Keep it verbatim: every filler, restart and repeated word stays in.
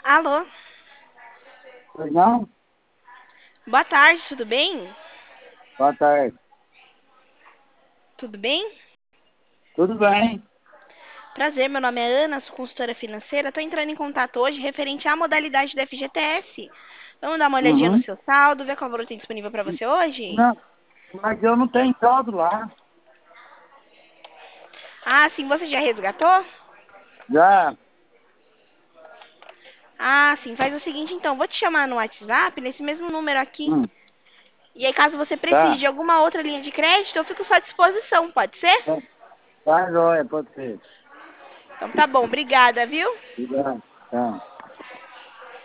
Alô? Pois não? Boa tarde, tudo bem? Boa tarde. Tudo bem? Tudo bem? Prazer, meu nome é Ana, sou consultora financeira. Estou entrando em contato hoje referente à modalidade do F G T S. Vamos dar uma olhadinha no Uhum. seu saldo, ver qual valor tem disponível para você hoje? Não, mas eu não tenho saldo lá. Ah, sim, você já resgatou? Já. Ah, sim, faz o seguinte então, vou te chamar no WhatsApp, nesse mesmo número aqui. Hum, E aí, caso você precise tá. de alguma outra linha de crédito, eu fico à sua disposição, pode ser? Tá, tá joia, pode ser. Então tá bom, obrigada, viu? Obrigado. Tá.